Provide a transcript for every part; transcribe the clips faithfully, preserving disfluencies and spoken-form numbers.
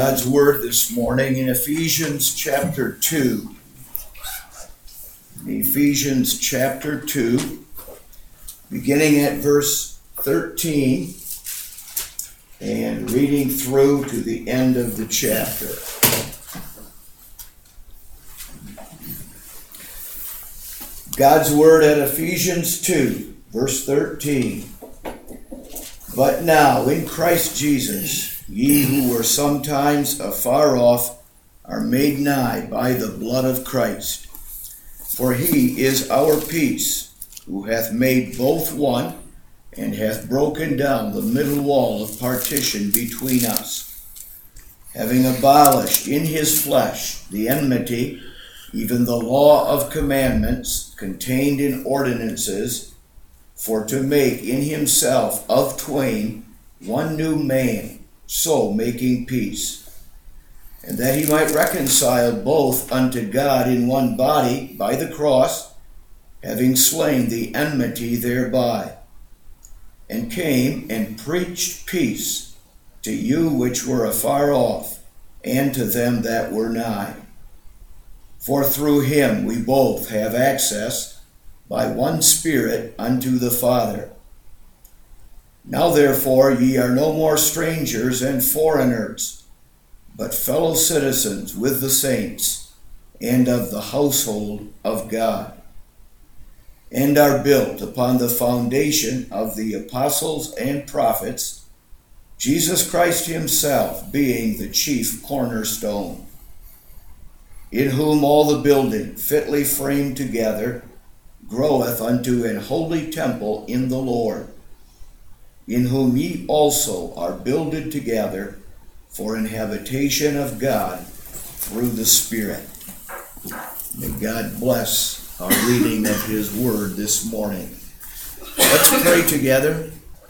God's Word this morning in Ephesians chapter two. Ephesians chapter two, beginning at verse thirteen and reading through to the end of the chapter. God's Word at Ephesians two, verse thirteen. But now in Christ Jesus, ye who were sometimes afar off are made nigh by the blood of Christ. For he is our peace, who hath made both one, and hath broken down the middle wall of partition between us, having abolished in his flesh the enmity, even the law of commandments contained in ordinances, for to make in himself of twain one new man, so making peace, and that he might reconcile both unto God in one body by the cross, having slain the enmity thereby, and came and preached peace to you which were afar off, and to them that were nigh. For through him we both have access by one Spirit unto the Father. Now therefore ye are no more strangers and foreigners, but fellow citizens with the saints, and of the household of God, and are built upon the foundation of the apostles and prophets, Jesus Christ himself being the chief cornerstone, in whom all the building fitly framed together groweth unto an holy temple in the Lord, in whom ye also are builded together for an habitation of God through the Spirit. May God bless our reading of his word this morning. Let's pray together.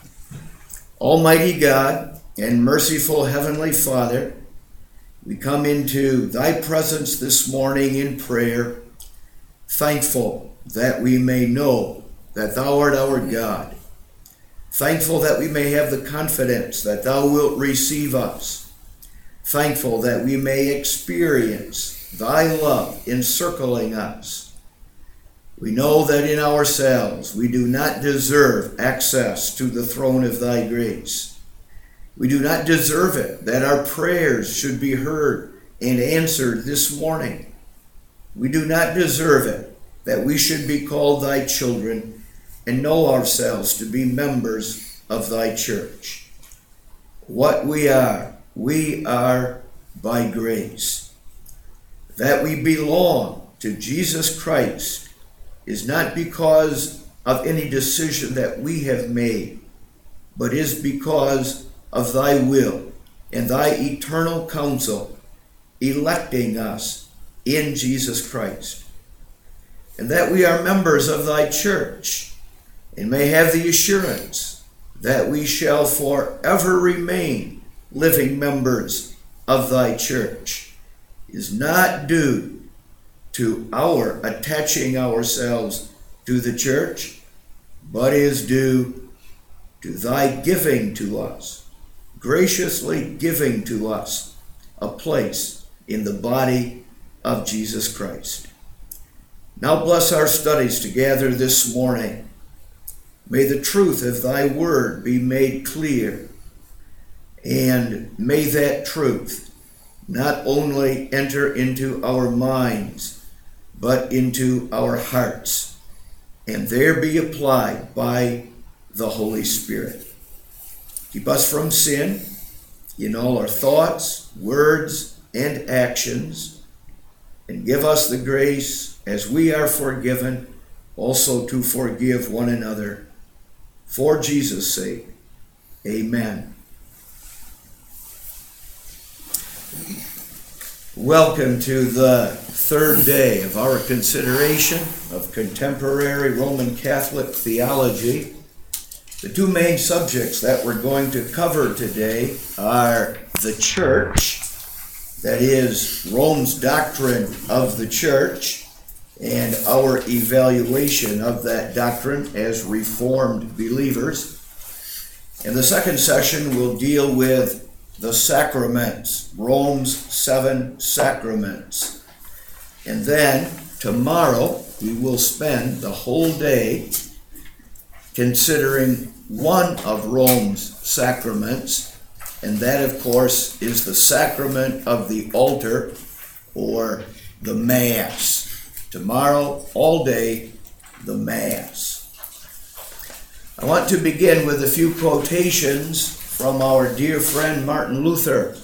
Almighty God and merciful Heavenly Father, we come into thy presence this morning in prayer, thankful that we may know that thou art our God, thankful that we may have the confidence that thou wilt receive us, thankful that we may experience thy love encircling us. We know that in ourselves we do not deserve access to the throne of thy grace. We do not deserve it, that our prayers should be heard and answered this morning. We do not deserve it, that we should be called thy children and know ourselves to be members of thy church. What we are, we are by grace. That we belong to Jesus Christ is not because of any decision that we have made, but is because of thy will and thy eternal counsel electing us in Jesus Christ. And that we are members of thy church, and may have the assurance that we shall forever remain living members of thy church, is not due to our attaching ourselves to the church, but is due to thy giving to us, graciously giving to us a place in the body of Jesus Christ. Now bless our studies together this morning. May the truth of thy word be made clear, and may that truth not only enter into our minds, but into our hearts, and there be applied by the Holy Spirit. Keep us from sin in all our thoughts, words, and actions, and give us the grace, as we are forgiven, also to forgive one another. For Jesus' sake, amen. Welcome to the third day of our consideration of contemporary Roman Catholic theology. The two main subjects that we're going to cover today are the church, that is, Rome's doctrine of the church, and our evaluation of that doctrine as Reformed believers. And the second session will deal with the sacraments, Rome's seven sacraments. And then tomorrow we will spend the whole day considering one of Rome's sacraments, and that, of course, is the sacrament of the altar, or the Mass. Tomorrow, all day, the Mass. I want to begin with a few quotations from our dear friend Martin Luther.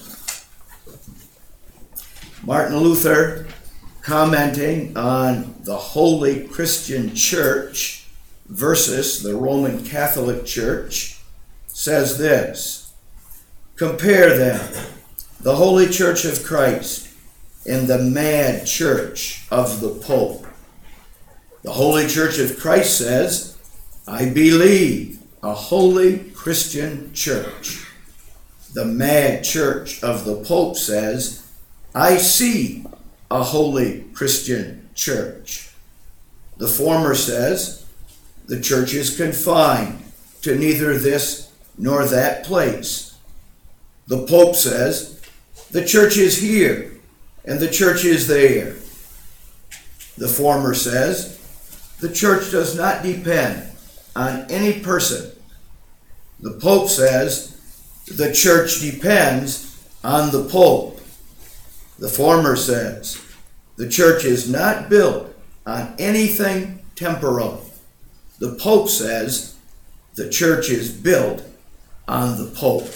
Martin Luther, commenting on the Holy Christian Church versus the Roman Catholic Church, says this: "Compare then the Holy Church of Christ and the mad church of the Pope. The Holy Church of Christ says, 'I believe a holy Christian church.' The mad church of the Pope says, 'I see a holy Christian church.' The former says, 'The church is confined to neither this nor that place.' The Pope says, 'The church is here and the church is there.' The former says, 'The church does not depend on any person.' The Pope says, 'The church depends on the Pope.' The former says, 'The church is not built on anything temporal.' The Pope says, 'The church is built on the Pope.'"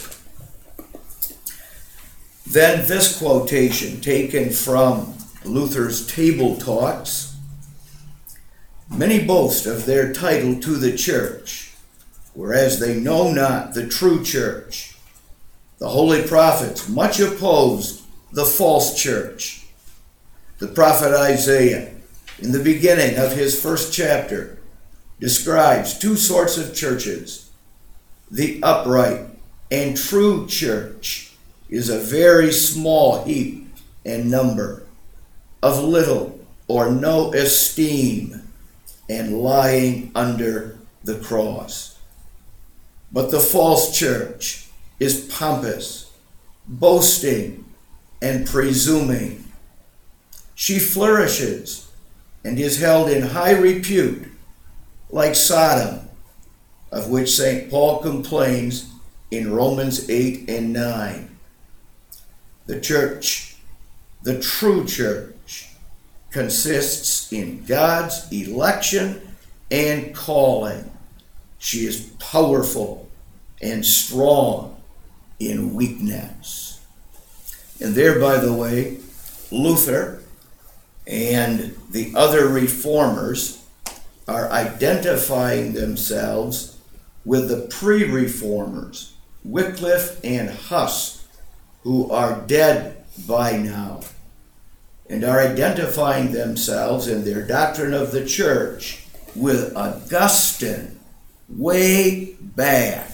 Then this quotation, taken from Luther's Table Talks: "Many boast of their title to the church, whereas they know not the true church. The holy prophets much opposed the false church. The prophet Isaiah, in the beginning of his first chapter, describes two sorts of churches. The upright and true church is a very small heap and number, of little or no esteem, and lying under the cross. But the false church is pompous, boasting, and presuming. She flourishes and is held in high repute, like Sodom, of which Saint Paul complains in Romans eight and nine. The church, the true church, consists in God's election and calling. She is powerful and strong in weakness." And there, by the way, Luther and the other reformers are identifying themselves with the pre-reformers, Wycliffe and Huss, who are dead by now, and are identifying themselves in their doctrine of the church with Augustine way back.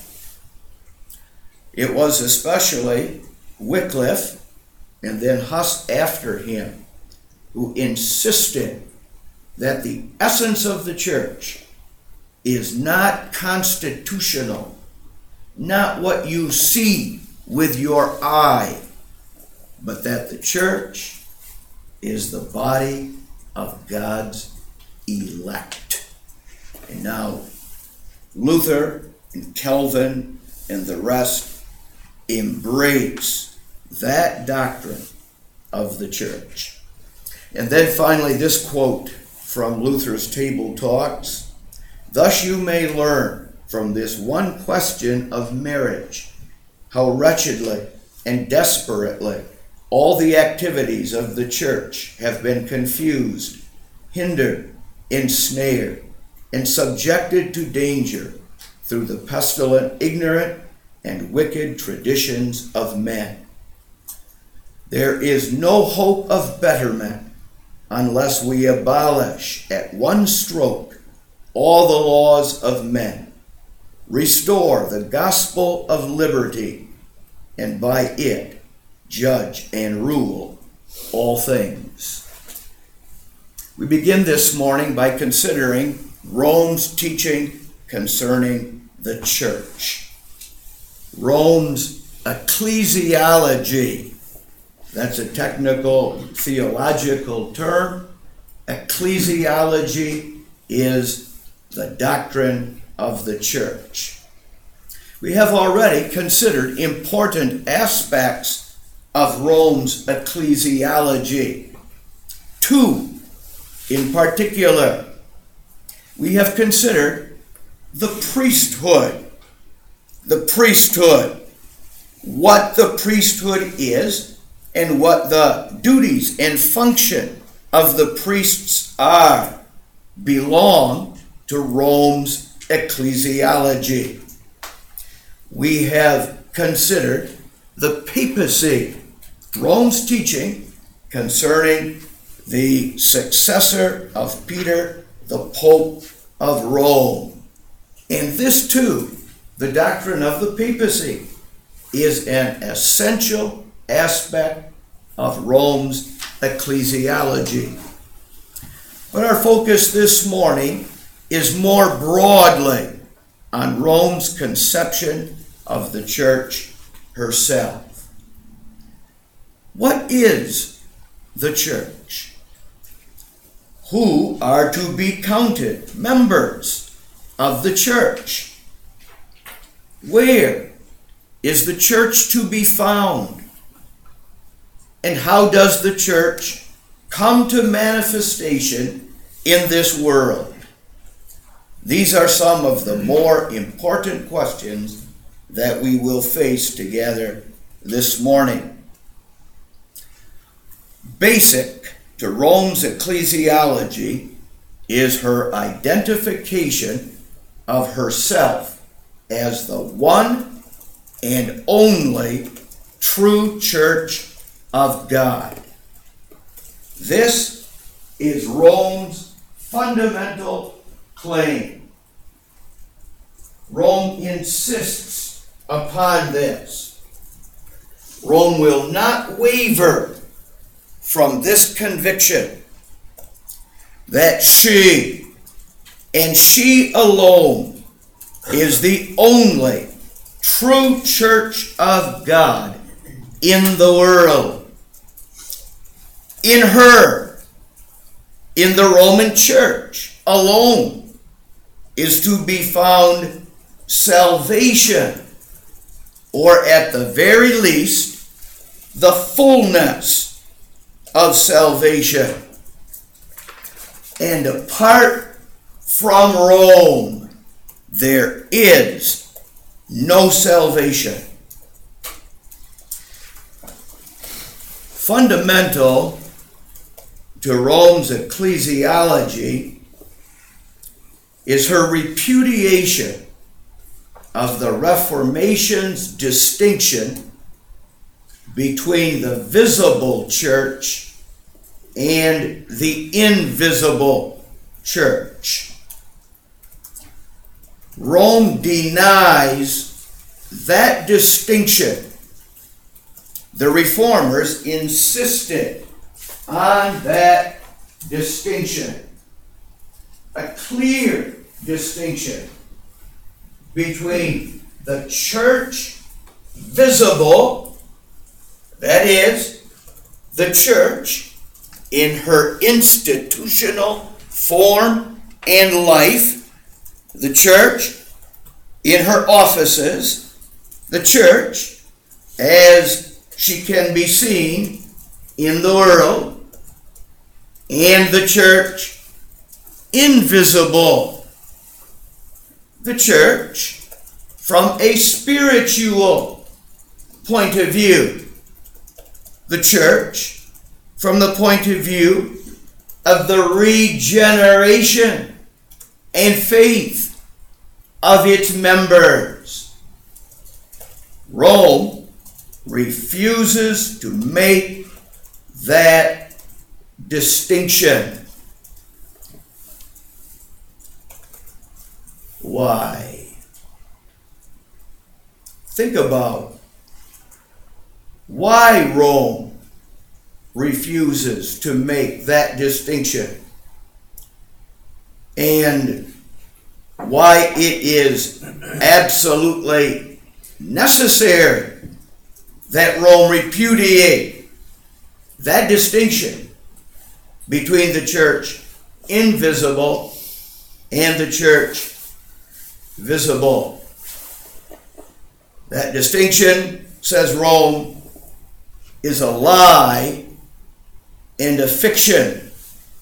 It was especially Wycliffe, and then Huss after him, who insisted that the essence of the church is not constitutional, not what you see with your eye, but that the church is the body of God's elect. And now Luther and Calvin and the rest embrace that doctrine of the church. And then finally this quote from Luther's Table Talks: "Thus you may learn from this one question of marriage how wretchedly and desperately all the activities of the church have been confused, hindered, ensnared, and subjected to danger through the pestilent, ignorant, and wicked traditions of men. There is no hope of betterment unless we abolish at one stroke all the laws of men, restore the gospel of liberty, and by it judge and rule all things." We begin this morning by considering Rome's teaching concerning the church. Rome's ecclesiology. That's a technical theological term. Ecclesiology is the doctrine of the church. We have already considered important aspects of Rome's ecclesiology. Two in particular. We have considered the priesthood. The priesthood. What the priesthood is and what the duties and function of the priests are belong to Rome's ecclesiology. We have considered the papacy, Rome's teaching concerning the successor of Peter, the Pope of Rome. And this too, the doctrine of the papacy, is an essential aspect of Rome's ecclesiology. But our focus this morning is more broadly on Rome's conception of the church herself. What is the church? Who are to be counted members of the church? Where is the church to be found? And how does the church come to manifestation in this world? These are some of the more important questions that we will face together this morning. Basic to Rome's ecclesiology is her identification of herself as the one and only true church of God. This is Rome's fundamental claim. Rome insists upon this. Rome will not waver from this conviction that she and she alone is the only true church of God in the world. In her, in the Roman church alone, is to be found salvation, or at the very least, the fullness of salvation. And apart from Rome, there is no salvation. Fundamental to Rome's ecclesiology is her repudiation of the Reformation's distinction between the visible church and the invisible church. Rome denies that distinction. The Reformers insisted on that distinction, a clear distinction between the church visible, that is, the church in her institutional form and life, the church in her offices, the church as she can be seen in the world, and the church invisible, the church from a spiritual point of view, the church from the point of view of the regeneration and faith of its members. Rome refuses to make that distinction. Why? Think about why Rome refuses to make that distinction, and why it is absolutely necessary that Rome repudiate that distinction between the church invisible and the church visible. That distinction, says Rome, is a lie and a fiction.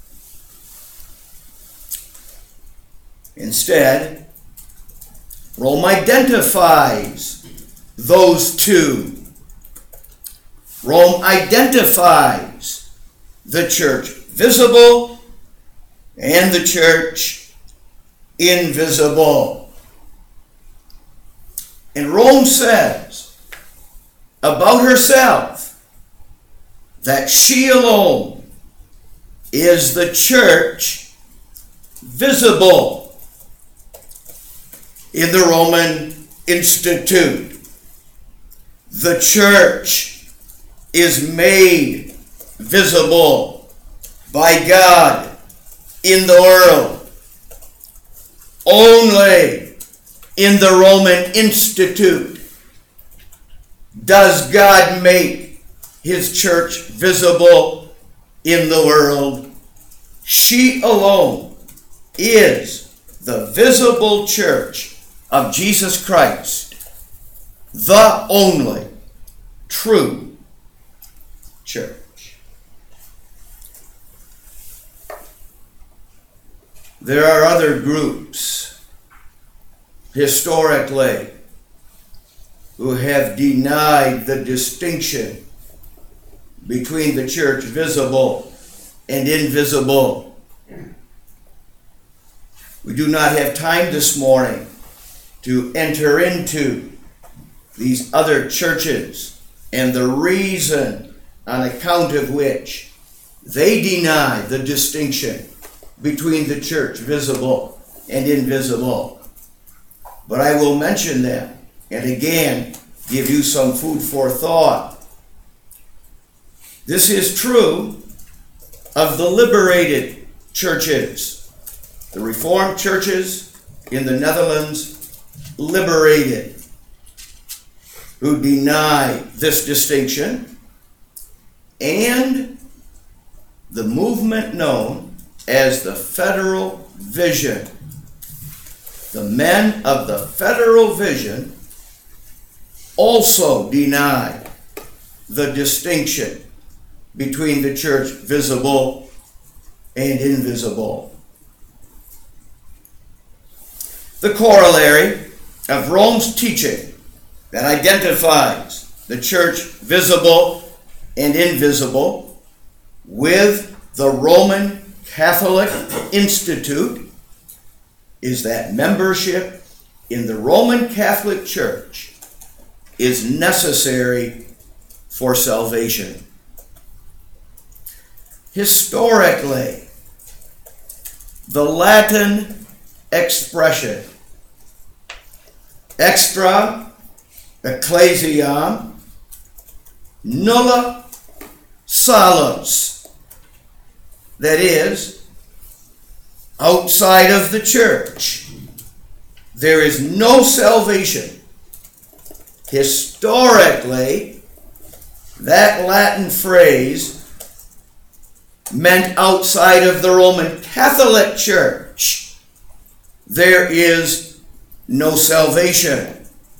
Instead, Rome identifies those two. Rome identifies the church visible and the church invisible. And Rome says about herself that she alone is the church visible in the Roman Institute. The church is made visible by God in the world. Only in the Roman Institute does God make his church visible in the world. She alone is the visible church of Jesus Christ, the only true church. There are other groups historically who have denied the distinction between the church visible and invisible. We do not have time this morning to enter into these other churches and the reason on account of which they deny the distinction between the church visible and invisible. But I will mention them and again give you some food for thought. This is true of the liberated churches. The Reformed churches in the Netherlands liberated, who deny this distinction, and the movement known as the Federal Vision. The men of the Federal Vision also deny the distinction between the church visible and invisible. The corollary of Rome's teaching that identifies the church visible and invisible with the Roman Catholic Institute is that membership in the Roman Catholic Church is necessary for salvation. Historically, the Latin expression extra ecclesiam nulla salus, that is, outside of the church, there is no salvation. Historically, that Latin phrase meant outside of the Roman Catholic Church, there is no salvation.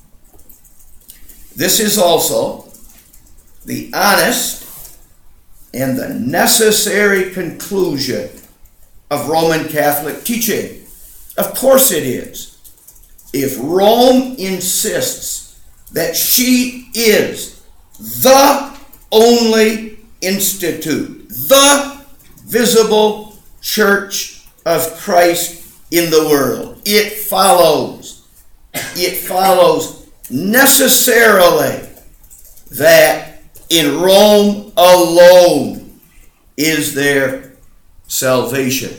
This is also the honest and the necessary conclusion of Roman Catholic teaching. Of course it is. If Rome insists that she is the only institute, the visible church of Christ in the world, it follows, it follows necessarily that in Rome alone is there salvation.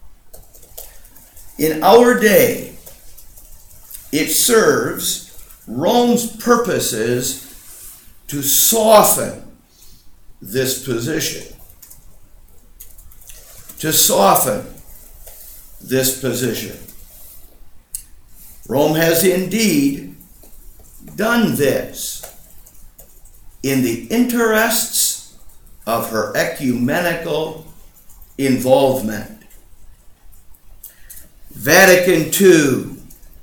In our day, it serves Rome's purposes to soften this position. To soften this position. Rome has indeed done this. in the interests of her ecumenical involvement. Vatican Two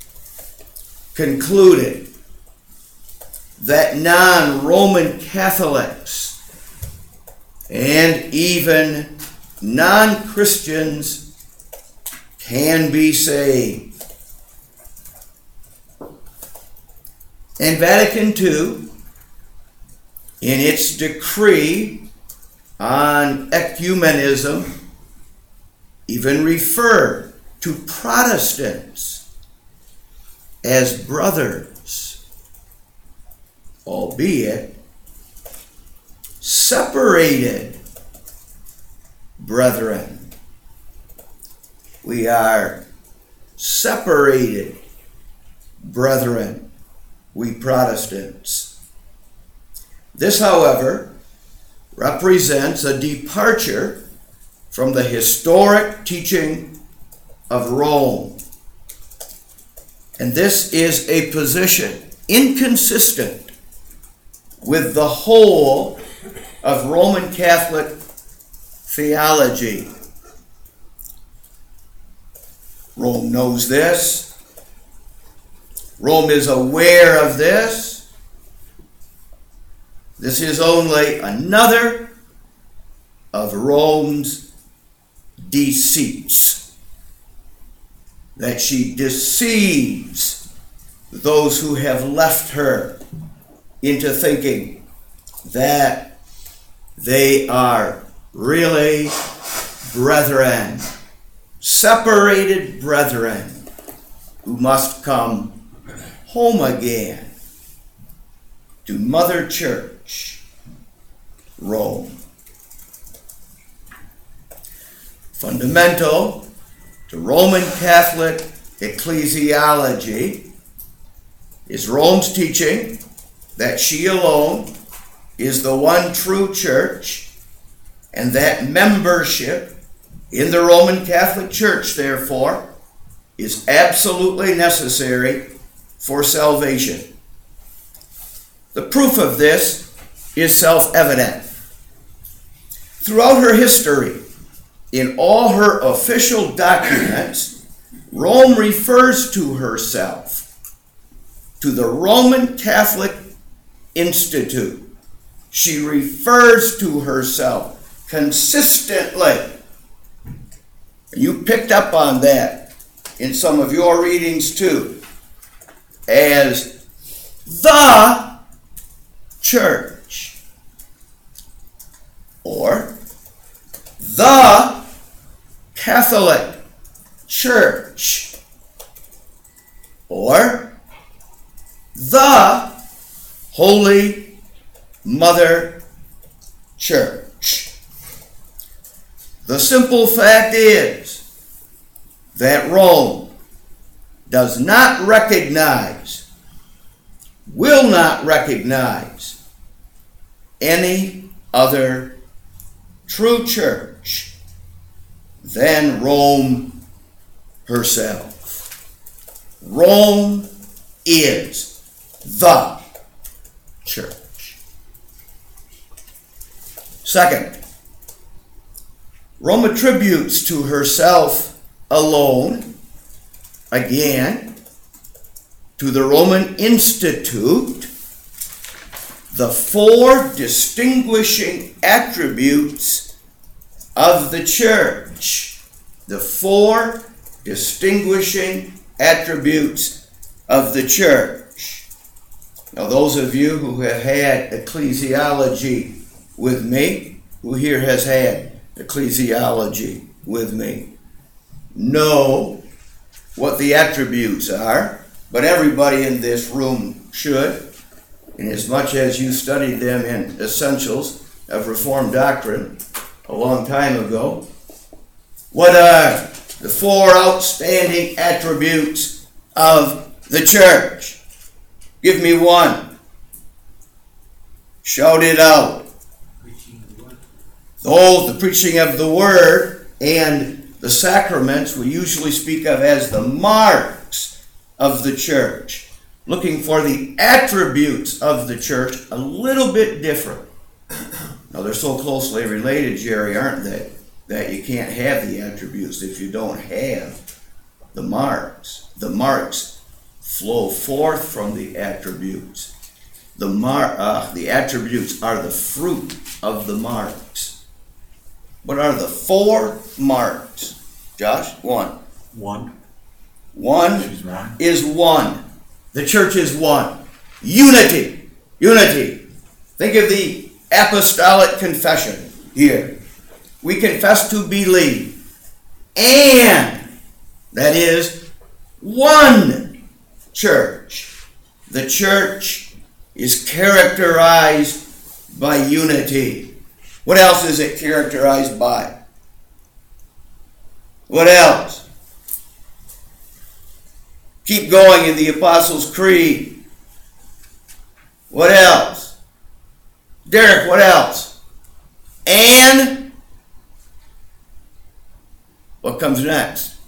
concluded that non-Roman Catholics and even non-Christians can be saved. And Vatican Two, in its decree on ecumenism, even referred to Protestants as brothers, albeit separated brethren. We are separated brethren, we Protestants. This, however, represents a departure from the historic teaching of Rome. And this is a position inconsistent with the whole of Roman Catholic theology. Rome knows this. Rome is aware of this. This is only another of Rome's deceits, that she deceives those who have left her into thinking that they are really brethren, separated brethren, who must come home again to Mother Church, Rome. Fundamental to Roman Catholic ecclesiology is Rome's teaching that she alone is the one true church, and that membership in the Roman Catholic Church, therefore, is absolutely necessary for salvation. The proof of this is self-evident. Throughout her history, in all her official documents, Rome refers to herself to the Roman Catholic Institute. She refers to herself consistently. You picked up on that in some of your readings too, as the church, or the Catholic Church, or the Holy Mother Church. The simple fact is that Rome does not recognize, will not recognize any other true church than Rome herself. Rome is the church. Second, Rome attributes to herself alone, again, to the Roman Institute, the four distinguishing attributes of the church. The four distinguishing attributes of the church. Now, those of you who have had ecclesiology with me, who here has had ecclesiology with me, know what the attributes are, but everybody in this room should, inasmuch as you studied them in Essentials of Reformed Doctrine a long time ago. What are the four outstanding attributes of the church? Give me one. Shout it out. Those, the preaching of the word and the sacraments we usually speak of as the marks of the church. looking for the attributes of the church a little bit different. Now, they're so closely related, Jerry, aren't they, that you can't have the attributes if you don't have the marks. The marks flow forth from the attributes. The mar- uh, the attributes are the fruit of the marks. What are the four marks? Josh? One. One. One, She's one. is one. The church is one. Unity. Unity. Think of the apostolic confession here. We confess to believe. And, that is, one church. The church is characterized by unity. What else is it characterized by? What else? Keep going in the Apostles' Creed. What else? Derek, what else? And what comes next?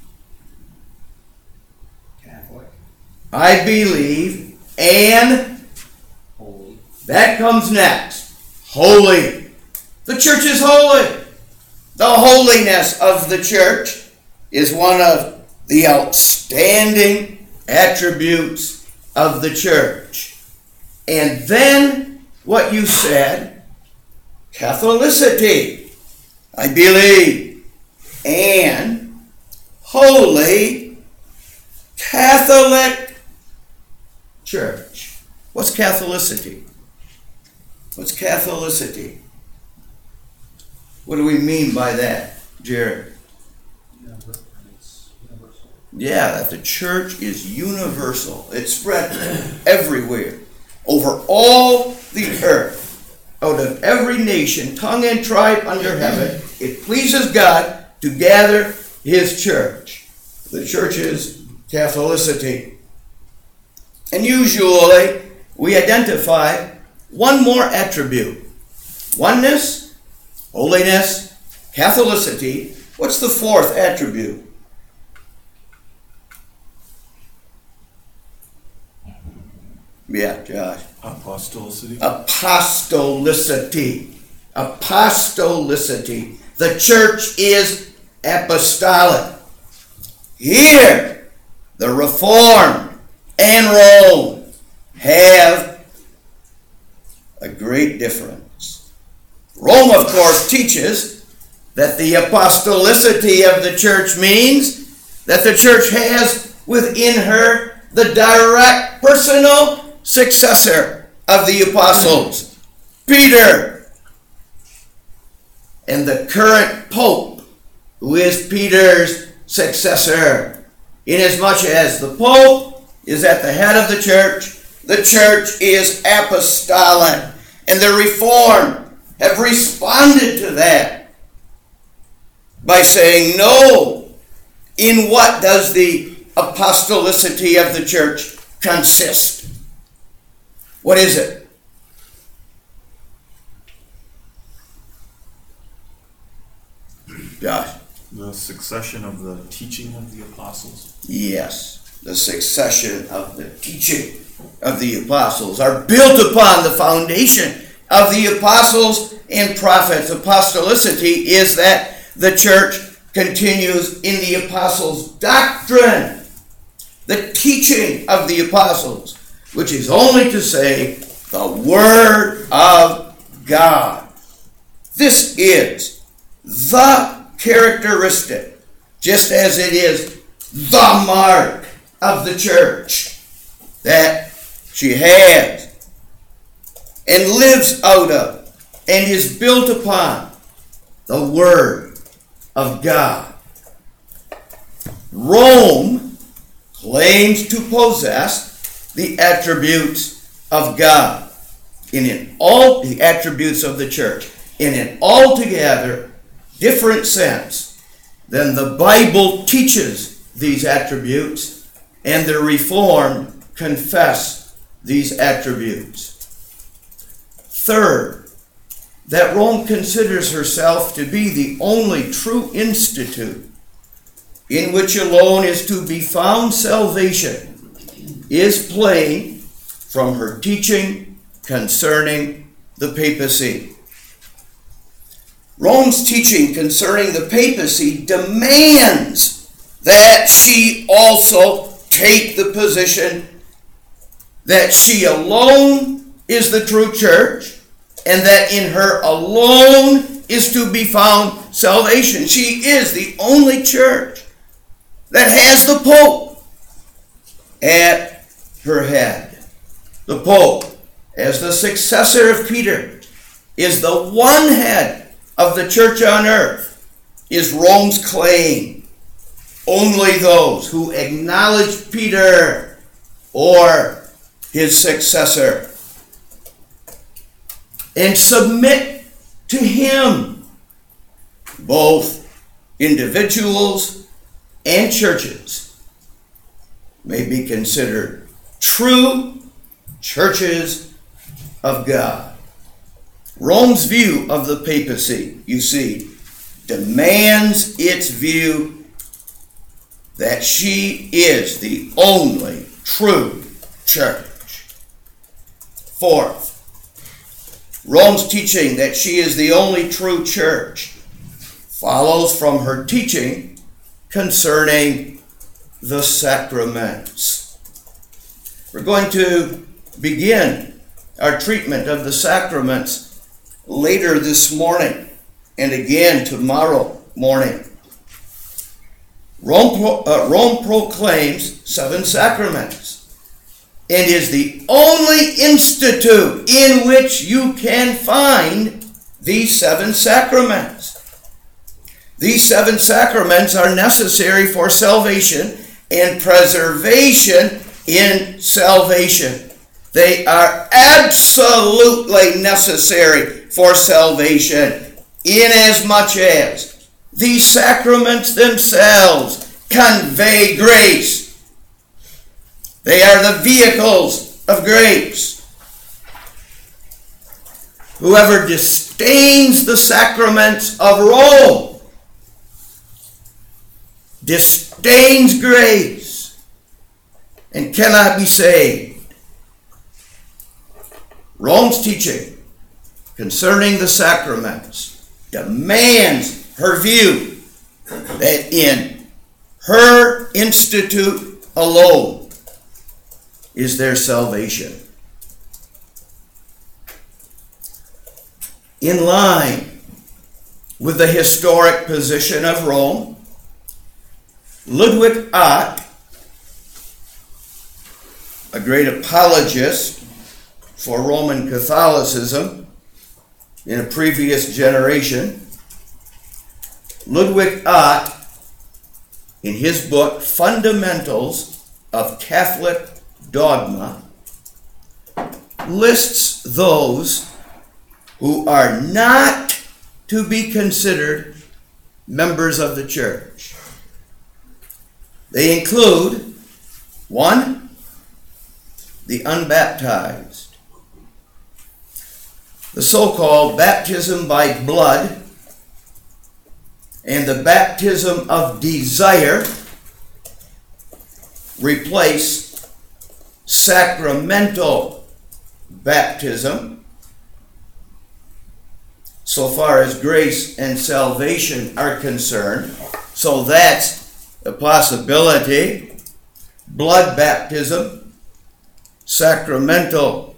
Catholic. I believe, and Holy. that comes next. Holy. The church is holy. The holiness of the church is one of the outstanding attributes of the church. And then what you said, Catholicity. I believe, and holy Catholic Church. What's Catholicity? What's Catholicity? What do we mean by that, Jared? Yeah, that the church is universal. It's spread everywhere, over all the earth, out of every nation, tongue and tribe under heaven. It pleases God to gather His church. The church is Catholicity. And usually we identify one more attribute. Oneness, holiness, Catholicity. What's the fourth attribute? Yeah, Josh. Apostolicity. Apostolicity. Apostolicity. The church is apostolic. Here, the Reformed and Rome have a great difference. Rome, of course, teaches that the apostolicity of the church means that the church has within her the direct personal successor of the apostles, Peter, and the current pope, who is Peter's successor. Inasmuch as the pope is at the head of the church, the church is apostolic, and the Reformed have responded to that by saying, no, in what does the apostolicity of the church consist? What is it? Josh? The succession of the teaching of the apostles. Yes, the succession of the teaching of the apostles are built upon the foundation of the apostles and prophets. Apostolicity is that the church continues in the apostles' doctrine, the teaching of the apostles, which is only to say the Word of God. This is the characteristic, just as it is the mark of the church that she has and lives out of and is built upon the Word of God. Rome claims to possess the attributes of God in an all the attributes of the church in an altogether different sense than the Bible teaches these attributes, and the Reformed confess these attributes. Third, that Rome considers herself to be the only true institute in which alone is to be found salvation is plain from her teaching concerning the papacy. Rome's teaching concerning the papacy demands that she also take the position that she alone is the true church, and that in her alone is to be found salvation. She is the only church that has the Pope at her head. The Pope, as the successor of Peter, is the one head of the church on earth, is Rome's claim. Only those who acknowledge Peter or his successor and submit to him, both individuals and churches, may be considered true churches of God. Rome's view of the papacy, you see, demands its view that she is the only true church. Fourth, Rome's teaching that she is the only true church follows from her teaching concerning the sacraments. We're going to begin our treatment of the sacraments later this morning and again tomorrow morning. Rome, pro, uh, Rome proclaims seven sacraments and is the only institute in which you can find these seven sacraments. These seven sacraments are necessary for salvation and preservation in salvation. They are absolutely necessary for salvation, inasmuch as these sacraments themselves convey grace. They are the vehicles of grace. Whoever disdains the sacraments of Rome disdains grace and cannot be saved. Rome's teaching concerning the sacraments demands her view that in her institute alone is their salvation. In line with the historic position of Rome, Ludwig Ott, a great apologist for Roman Catholicism in a previous generation, Ludwig Ott, in his book Fundamentals of Catholic Dogma, lists those who are not to be considered members of the church. They include, one, the unbaptized. The so-called baptism by blood and the baptism of desire replace sacramental baptism so far as grace and salvation are concerned. So that's a possibility. Blood baptism, sacramental,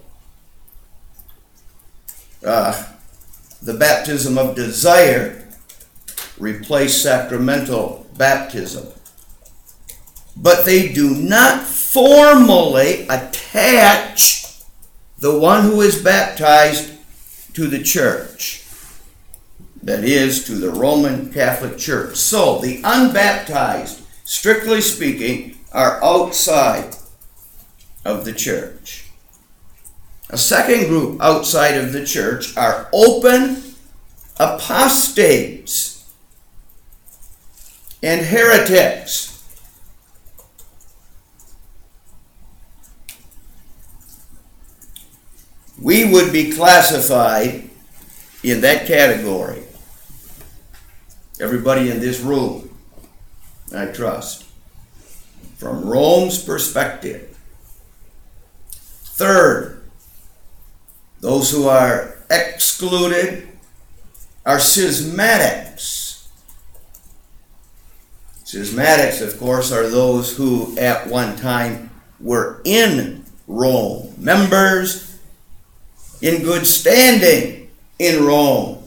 uh, the baptism of desire replace sacramental baptism. But they do not formally attach the one who is baptized to the church, that is, to the Roman Catholic Church. So the unbaptized, strictly speaking, are outside of the church. A second group outside of the church are open apostates and heretics. We would be classified in that category. Everybody in this room, I trust, from Rome's perspective, Third, those who are excluded are schismatics. Schismatics, of course, are those who at one time were in Rome, members in good standing in Rome,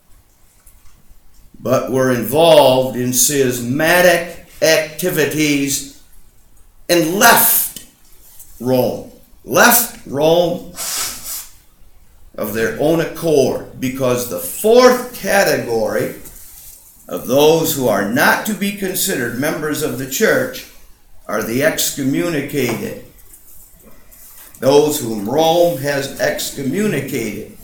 but were involved in schismatic activities and left Rome. Left Rome of their own accord, because the fourth category of those who are not to be considered members of the church are the excommunicated, those whom Rome has excommunicated.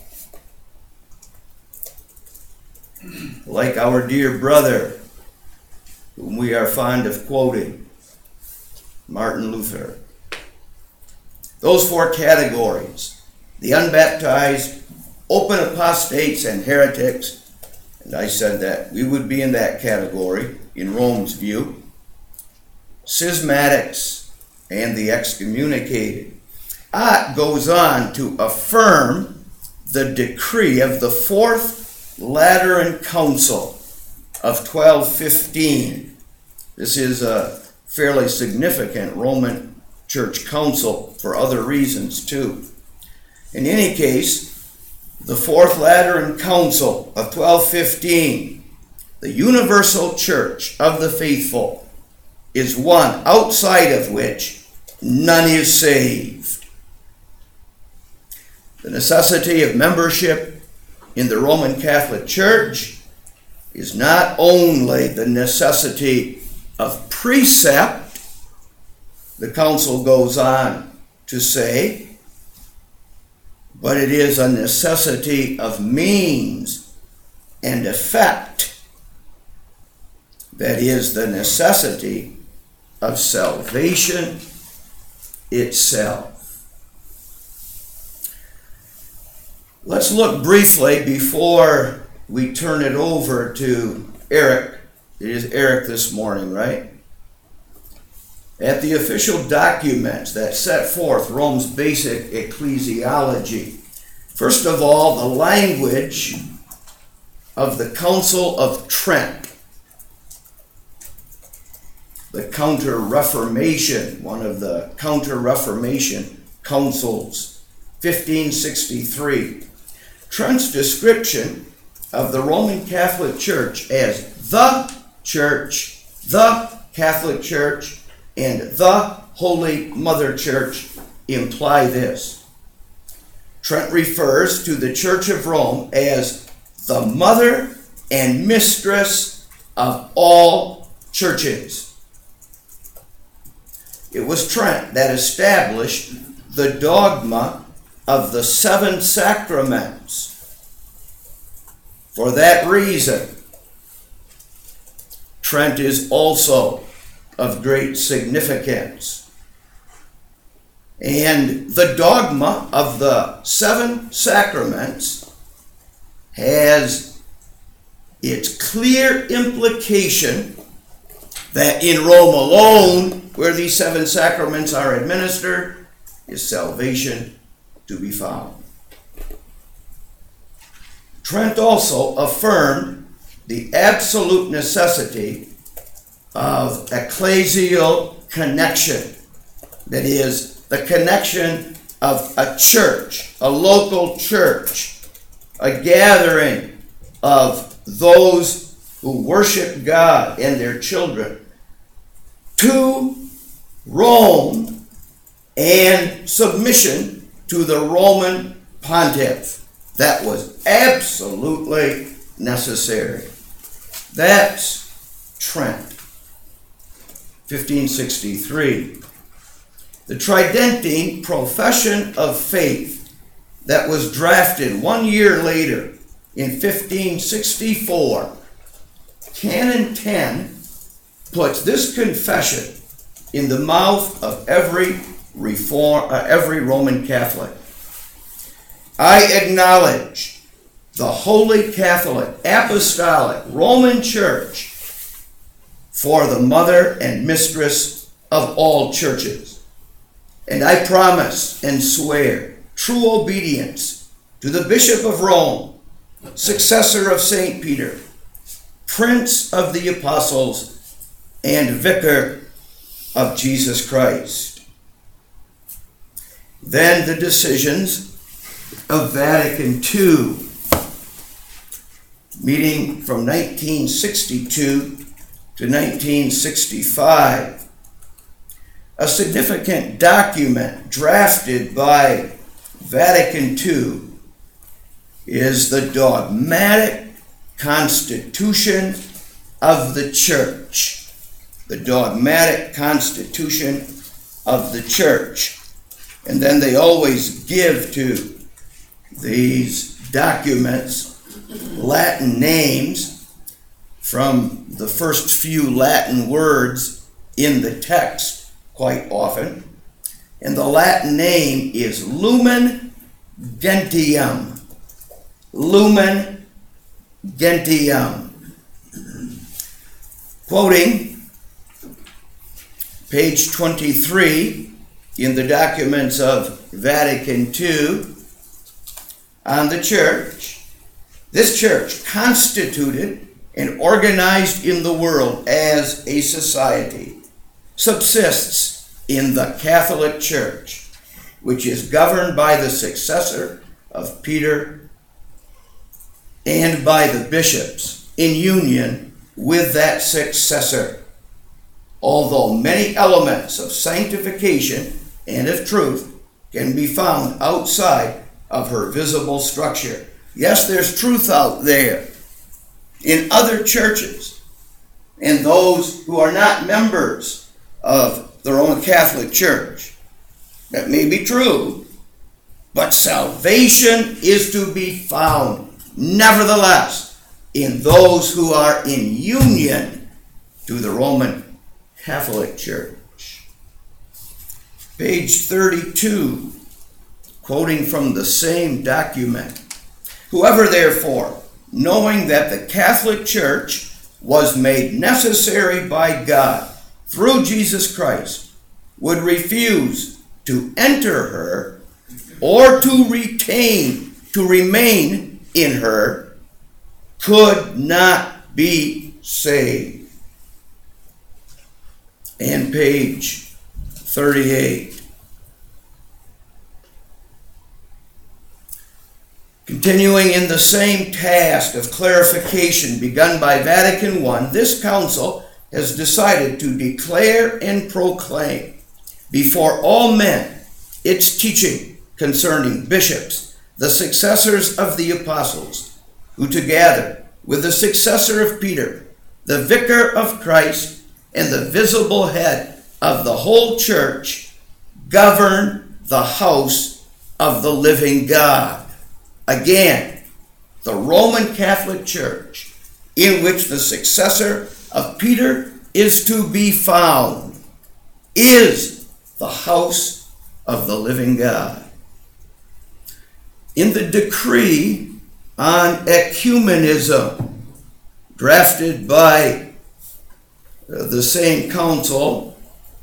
Like our dear brother, whom we are fond of quoting, Martin Luther. Those four categories, the unbaptized, open apostates, and heretics, and I said that we would be in that category in Rome's view, schismatics, and the excommunicated. Ott goes on to affirm the decree of the Fourth Lateran Council of twelve fifteen. This is a fairly significant Roman Church council for other reasons too. In any case, the Fourth Lateran Council of twelve fifteen, the universal church of the faithful, is one outside of which none is saved. The necessity of membership in the Roman Catholic Church is not only the necessity of precept, the council goes on to say, but it is a necessity of means and effect. That is the necessity of salvation itself. Let's look briefly before we turn it over to Eric. It is Eric this morning, right? At the official documents that set forth Rome's basic ecclesiology. First of all, the language of the Council of Trent, the Counter-Reformation, one of the Counter-Reformation councils, fifteen sixty-three. Trent's description of the Roman Catholic Church as the Church, the Catholic Church, and the Holy Mother Church imply this. Trent refers to the Church of Rome as the mother and mistress of all churches. It was Trent that established the dogma of the seven sacraments. For that reason, Trent is also of great significance. And the dogma of the seven sacraments has its clear implication that in Rome alone, where these seven sacraments are administered, is salvation to be found. Trent also affirmed the absolute necessity of ecclesial connection. That is, the connection of a church, a local church, a gathering of those who worship God and their children to Rome and submission to the Roman pontiff. That was absolutely necessary. That's Trent, fifteen sixty-three. The Tridentine Profession of Faith that was drafted one year later in fifteen sixty-four, Canon ten, puts this confession in the mouth of every reform, uh, every Roman Catholic. I acknowledge the Holy Catholic Apostolic Roman Church for the mother and mistress of all churches, And I promise and swear true obedience to the Bishop of Rome, successor of Saint Peter, Prince of the Apostles, and Vicar of Jesus Christ. Then the decisions of Vatican Two, meeting from nineteen sixty-two to nineteen sixty-five, a significant document drafted by Vatican Two is the Dogmatic Constitution of the Church. The Dogmatic Constitution of the Church. And then they always give to these documents Latin names from the first few Latin words in the text quite often. And the Latin name is Lumen Gentium. Lumen Gentium. Quoting page twenty-three in the documents of Vatican Two on the church, this church constituted and organized in the world as a society subsists in the Catholic Church, which is governed by the successor of Peter and by the bishops in union with that successor. Although many elements of sanctification and of truth can be found outside of her visible structure. Yes, there's truth out there in other churches and those who are not members of the Roman Catholic Church. That may be true, but salvation is to be found, nevertheless, in those who are in union to the Roman Catholic Church. Page thirty-two, quoting from the same document. Whoever, therefore, knowing that the Catholic Church was made necessary by God through Jesus Christ, would refuse to enter her or to retain, to remain in her, could not be saved. And page thirty-eight. Continuing in the same task of clarification begun by Vatican One, this council has decided to declare and proclaim before all men its teaching concerning bishops, the successors of the apostles, who together with the successor of Peter, the vicar of Christ, and the visible head of the whole church, govern the house of the living God. Again, the Roman Catholic Church, in which the successor of Peter is to be found, is the house of the living God. In the decree on ecumenism, drafted by the same council,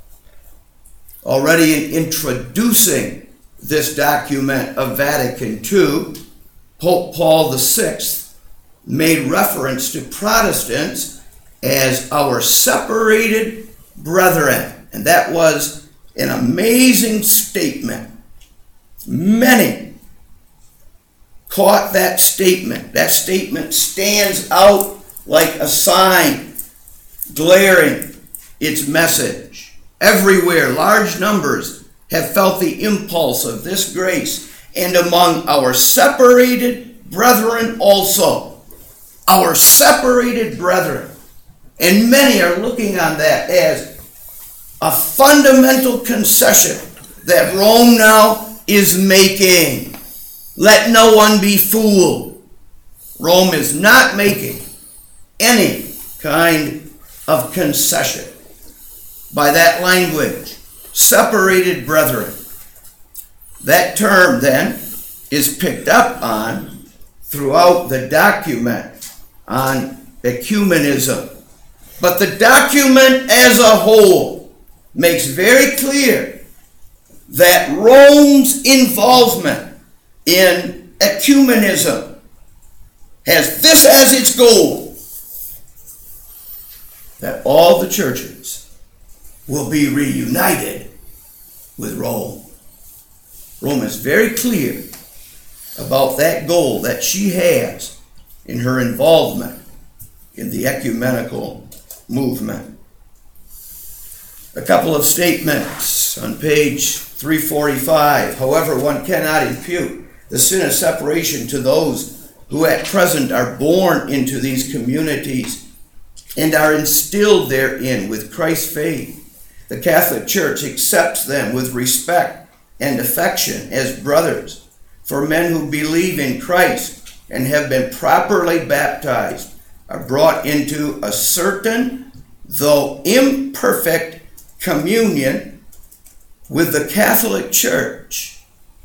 already in introducing this document of Vatican Two, Pope Paul the Sixth made reference to Protestants as our separated brethren. And that was an amazing statement. Many caught that statement. That statement stands out like a sign, glaring its message. Everywhere, large numbers have felt the impulse of this grace, and among our separated brethren also. Our separated brethren. And many are looking on that as a fundamental concession that Rome now is making. Let no one be fooled. Rome is not making any kind of concession by that language, separated brethren. That term then is picked up on throughout the document on ecumenism. But the document as a whole makes very clear that Rome's involvement in ecumenism has this as its goal, that all the churches will be reunited with Rome. Rome is very clear about that goal that she has in her involvement in the ecumenical movement. A couple of statements on page three forty-five. However, one cannot impute the sin of separation to those who at present are born into these communities and are instilled therein with Christ's faith. The Catholic Church accepts them with respect and affection as brothers. For men who believe in Christ and have been properly baptized are brought into a certain, though imperfect, communion with the Catholic Church.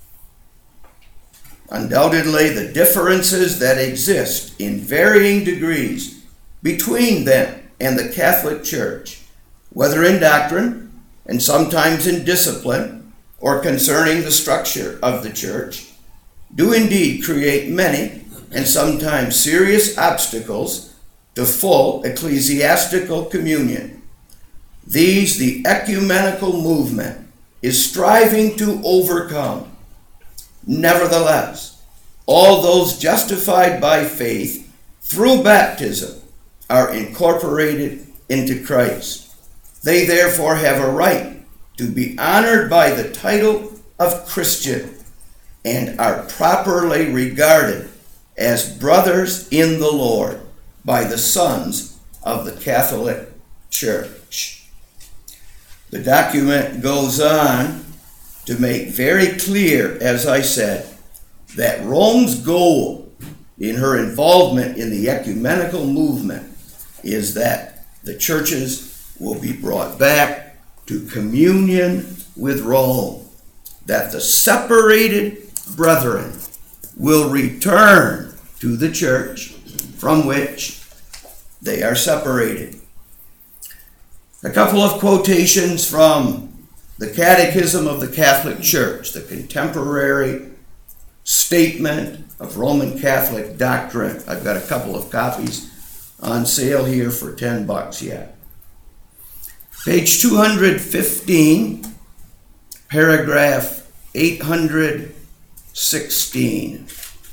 Undoubtedly, the differences that exist in varying degrees between them and the Catholic Church, whether in doctrine and sometimes in discipline or concerning the structure of the church, do indeed create many and sometimes serious obstacles to full ecclesiastical communion. These the ecumenical movement is striving to overcome. Nevertheless, all those justified by faith through baptism are incorporated into Christ. They therefore have a right to be honored by the title of Christian and are properly regarded as brothers in the Lord by the sons of the Catholic Church. The document goes on to make very clear, as I said, that Rome's goal in her involvement in the ecumenical movement is that the churches will be brought back to communion with Rome, that the separated brethren will return to the church from which they are separated. A couple of quotations from the Catechism of the Catholic Church, the contemporary statement of Roman Catholic doctrine. I've got a couple of copies on sale here for ten bucks yet. Page two hundred fifteen, paragraph eight hundred sixteen.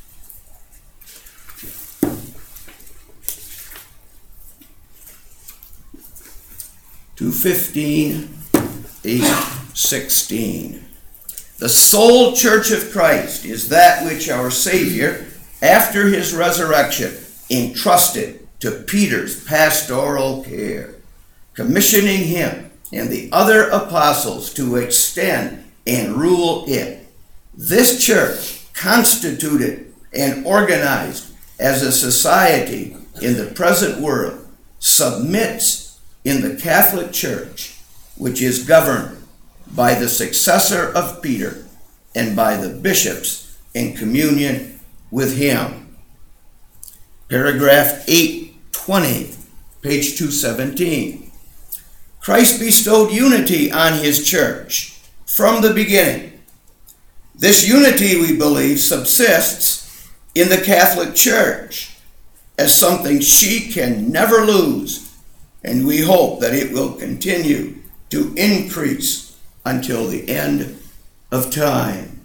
two fifteen, eight sixteen. The sole Church of Christ is that which our Savior, after his resurrection, entrusted to Peter's pastoral care, commissioning him and the other apostles to extend and rule it. This church, constituted and organized as a society in the present world, submits in the Catholic Church, which is governed by the successor of Peter and by the bishops in communion with him. Paragraph eight twenty, page two seventeen. Christ bestowed unity on his church from the beginning. This unity, we believe, subsists in the Catholic Church as something she can never lose, and we hope that it will continue to increase until the end of time.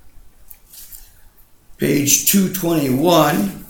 Page two twenty-one,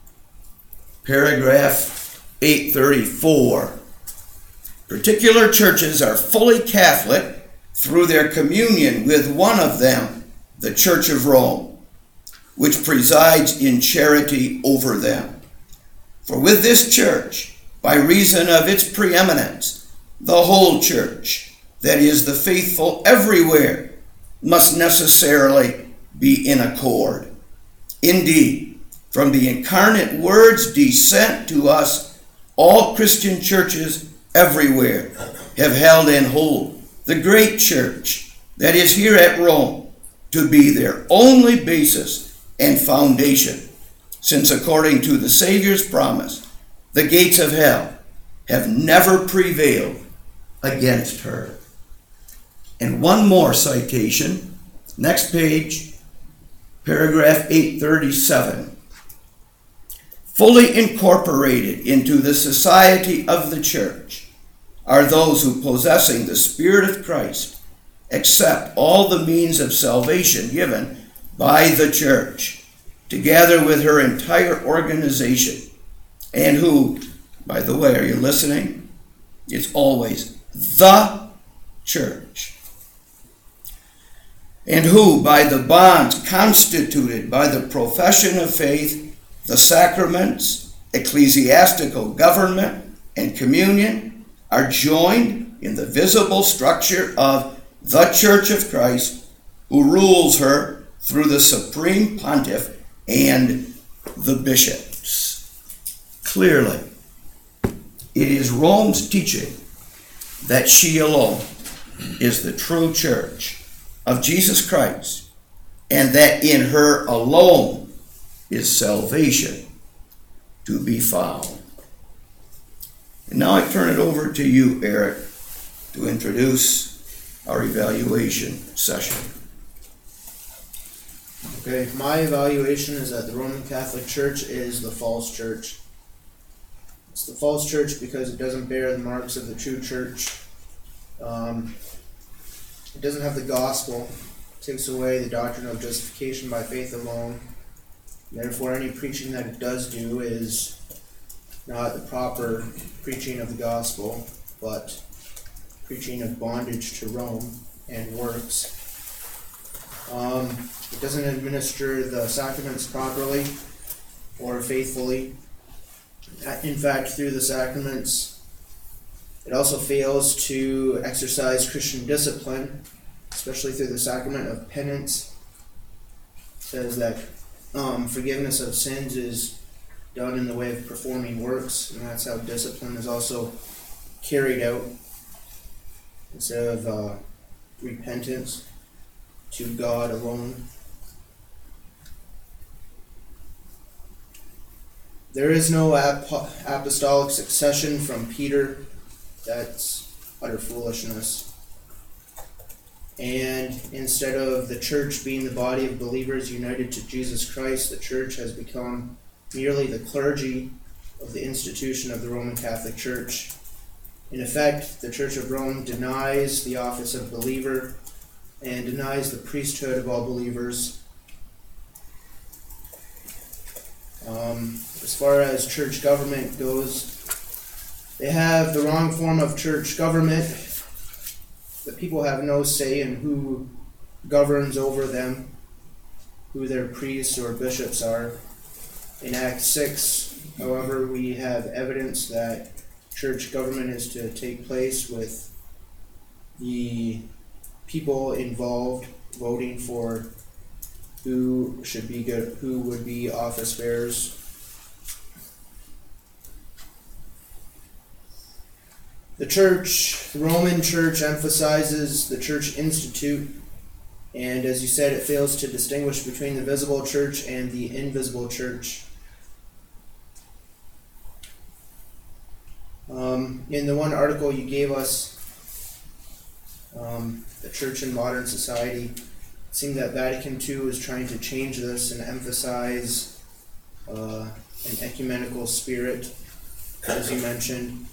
paragraph eight thirty-four. Particular churches are fully Catholic through their communion with one of them, the Church of Rome, which presides in charity over them. For with this church, by reason of its preeminence, the whole church, that is, the faithful everywhere, must necessarily be in accord. Indeed, from the incarnate Word's descent to us, all Christian churches everywhere have held and hold the great church that is here at Rome to be their only basis and foundation, since according to the Savior's promise, the gates of hell have never prevailed against her. And one more citation, next page, paragraph eight thirty-seven. Fully incorporated into the society of the church are those who, possessing the Spirit of Christ, accept all the means of salvation given by the church, together with her entire organization, and who, by the way, are you listening? It's always the church. And who, by the bonds constituted by the profession of faith, the sacraments, ecclesiastical government, and communion, are joined in the visible structure of the Church of Christ, who rules her through the supreme pontiff and the bishops. Clearly, it is Rome's teaching that she alone is the true church of Jesus Christ, and that in her alone is salvation to be found. And now I turn it over to you, Eric, to introduce our evaluation session. Okay, my evaluation is that the Roman Catholic Church is the false church. It's the false church because it doesn't bear the marks of the true church. Um, it doesn't have the gospel. It takes away the doctrine of justification by faith alone. Therefore, any preaching that it does do is not the proper preaching of the gospel, but preaching of bondage to Rome and works. Um, it doesn't administer the sacraments properly or faithfully. In fact, through the sacraments, it also fails to exercise Christian discipline, especially through the sacrament of penance. It says that um, forgiveness of sins is done in the way of performing works, and that's how discipline is also carried out, instead of uh, repentance to God alone. There is no ap- apostolic succession from Peter. That's utter foolishness. And instead of the church being the body of believers united to Jesus Christ, the church has become merely the clergy of the institution of the Roman Catholic Church. In effect, the Church of Rome denies the office of believer and denies the priesthood of all believers. Um, as far as church government goes, they have the wrong form of church government. The people have no say in who governs over them, who their priests or bishops are. In Acts six, however, we have evidence that church government is to take place with the people involved voting for who should be good, who would be office bearers. The church, the Roman church, emphasizes the church institute, and as you said, it fails to distinguish between the visible church and the invisible church. Um, in the one article you gave us, um, the church in modern society, it seemed that Vatican two is trying to change this and emphasize uh, an ecumenical spirit, as you mentioned.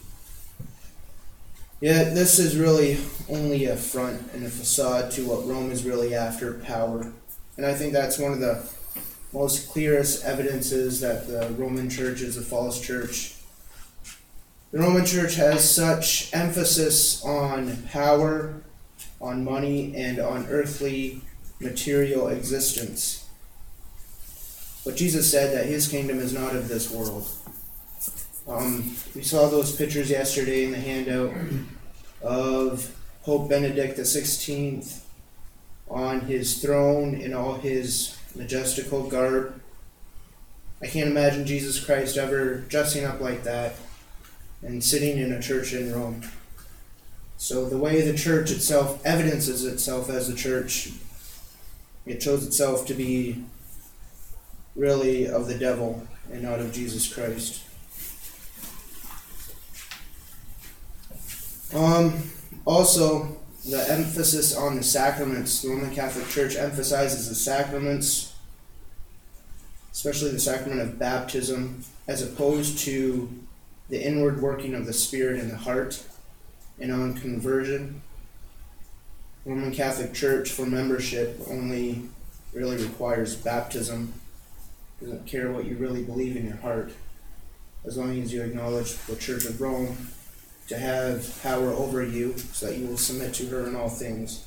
Yet this is really only a front and a facade to what Rome is really after, power. And I think that's one of the most clearest evidences that the Roman Church is a false church. The Roman Church has such emphasis on power, on money, and on earthly material existence. But Jesus said that his kingdom is not of this world. Um, we saw those pictures yesterday in the handout of Pope Benedict the sixteenth on his throne in all his majestical garb. I can't imagine Jesus Christ ever dressing up like that and sitting in a church in Rome. So the way the church itself evidences itself as a church, it shows itself to be really of the devil and not of Jesus Christ. Um, also, the emphasis on the sacraments. The Roman Catholic Church emphasizes the sacraments, especially the sacrament of baptism, as opposed to the inward working of the Spirit in the heart and on conversion. The Roman Catholic Church, for membership, only really requires baptism. Doesn't care what you really believe in your heart, as long as you acknowledge the Church of Rome to have power over you, so that you will submit to her in all things.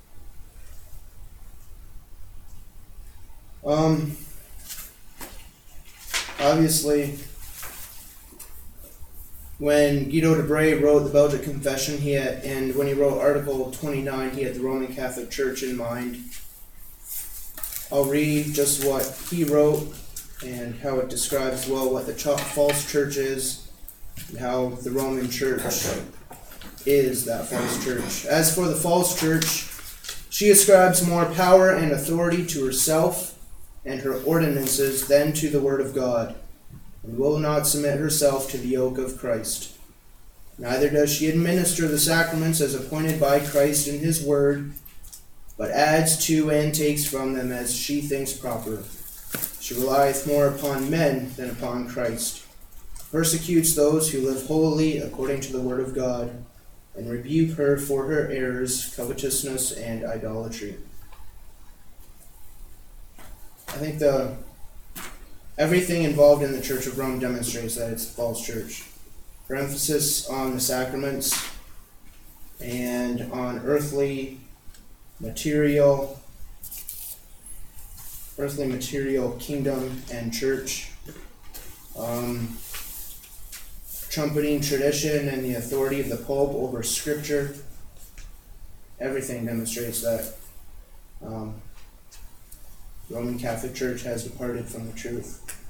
Um, obviously, when Guido de Bray wrote the Belgic Confession, he had, and when he wrote Article twenty-nine, he had the Roman Catholic Church in mind. I'll read just what he wrote and how it describes well what the ch- false church is and how the Roman Church is that false church. As for the false church, she ascribes more power and authority to herself and her ordinances than to the Word of God, and will not submit herself to the yoke of Christ. Neither does she administer the sacraments as appointed by Christ in his word, but adds to and takes from them as she thinks proper. She relieth more upon men than upon Christ, persecutes those who live holily according to the word of God, and rebuke her for her errors, covetousness, and idolatry. I think the everything involved in the Church of Rome demonstrates that it's a false church. Her emphasis on the sacraments and on earthly material, earthly material kingdom and church, um, trumpeting tradition and the authority of the Pope over Scripture. Everything demonstrates that um, the Roman Catholic Church has departed from the truth.